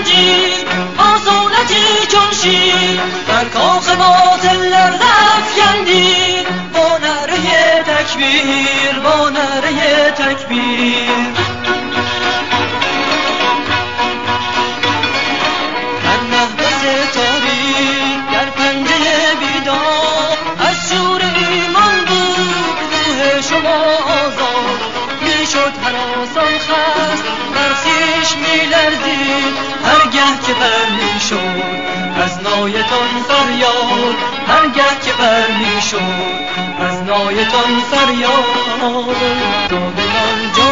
زنجیر آسونتی چون شیر بر کاخ باطل لرزافکندی با نعره تکبیر با نعره تکبیر در محبس تاریک در پنجه بیدار از شور ایمان بود روح شما آزاد میشد هراسان خست بر خویش میلرزید هرگه که بر میشد از نایتان فریاد هرگه که بر میشد از نایتان فریاد دادگان